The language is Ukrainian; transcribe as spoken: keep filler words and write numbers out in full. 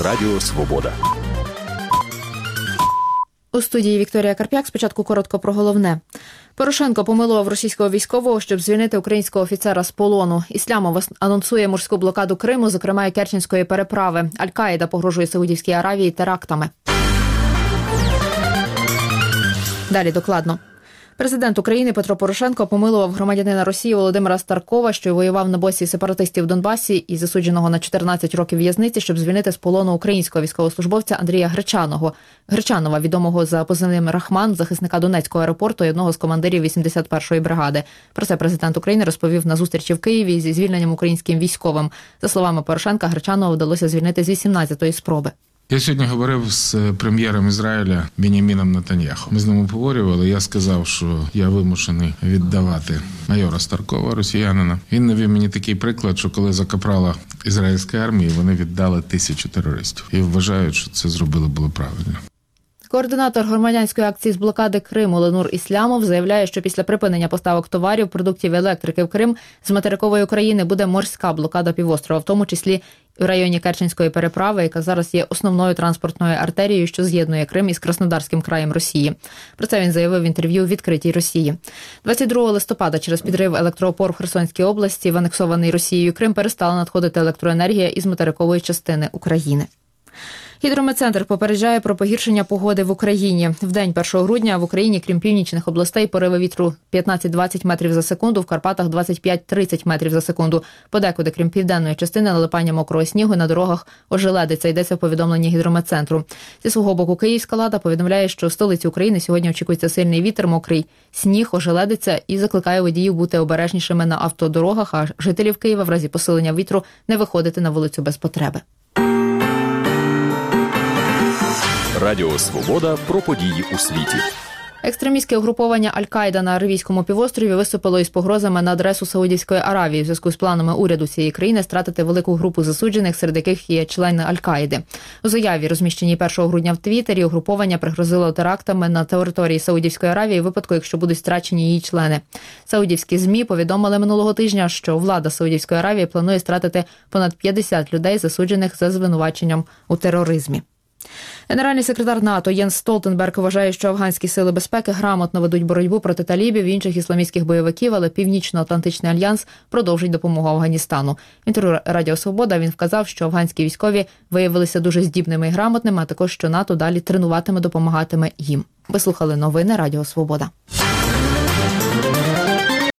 Радіо Свобода. У студії Вікторія Карп'як. Спочатку коротко про головне. Порошенко помилував російського військового, щоб звільнити українського офіцера з полону. Іслямов анонсує морську блокаду Криму, зокрема і Керченської переправи. Аль-Каїда погрожує Саудівській Аравії терактами. Далі докладно. Президент України Петро Порошенко помилував громадянина Росії Володимира Старкова, що воював на боці сепаратистів в Донбасі і засудженого на чотирнадцять років в'язниці, щоб звільнити з полону українського військовослужбовця Андрія Гречаного. Гречанова, відомого за позивним Рахман, захисника Донецького аеропорту і одного з командирів вісімдесят першої бригади. Про це президент України розповів на зустрічі в Києві зі звільненням українським військовим. За словами Порошенка, Гречанова вдалося звільнити з вісімнадцятої спроби. Я сьогодні говорив з прем'єром Ізраїля Беняміном Нетаньяху. Ми з ним обговорювали, я сказав, що я вимушений віддавати майора Старкова, росіянина. Він навів мені такий приклад, що коли за капрала ізраїльської армії, вони віддали тисячу терористів. І вважають, що це зробили було правильно. Координатор громадянської акції з блокади Криму Ленур Іслямов заявляє, що після припинення поставок товарів, продуктів і електрики в Крим з материкової України буде морська блокада півострова, в тому числі в районі Керченської переправи, яка зараз є основною транспортною артерією, що з'єднує Крим із Краснодарським краєм Росії. Про це він заявив в інтерв'ю «Відкритій Росії». двадцять другого листопада через підрив електроопор в Херсонській області в анексований Росією Крим перестала надходити електроенергія із материкової частини України. Гідрометцентр попереджає про погіршення погоди в Україні. В день першого грудня в Україні, крім північних областей, пориви вітру п'ятнадцять-двадцять метрів за секунду, в Карпатах двадцять п'ять-тридцять метрів за секунду. Подекуди, крім південної частини, налипання мокрого снігу, на дорогах ожеледиться, йдеться в повідомленні гідрометцентру. Зі свого боку, Київська Лада повідомляє, що в столиці України сьогодні очікується сильний вітер, мокрий сніг, ожеледиться і закликає водіїв бути обережнішими на автодорогах, а жителів Києва в разі посилення вітру не виходити на вулицю без потреби. Радіо Свобода про події у світі. Екстремістське угруповання Аль-Каїда на Аравійському півострові виступило із погрозами на адресу Саудівської Аравії в зв'язку з планами уряду цієї країни стратити велику групу засуджених, серед яких є члени Аль-Каїди. У заяві, розміщеній першого грудня в Твіттері, угруповання пригрозило терактами на території Саудівської Аравії в випадку, якщо будуть страчені її члени. Саудівські ЗМІ повідомили минулого тижня, що влада Саудівської Аравії планує стратити понад п'ятдесят людей, засуджених за звинуваченням у тероризмі. Генеральний секретар НАТО Єнс Столтенберг вважає, що афганські сили безпеки грамотно ведуть боротьбу проти талібів і інших ісламістських бойовиків, але Північно-Атлантичний альянс продовжить допомогу Афганістану. В інтерв'ю Радіо Свобода він вказав, що афганські військові виявилися дуже здібними і грамотними, а також, що НАТО далі тренуватиме, допомагатиме їм. Ви слухали новини Радіо Свобода.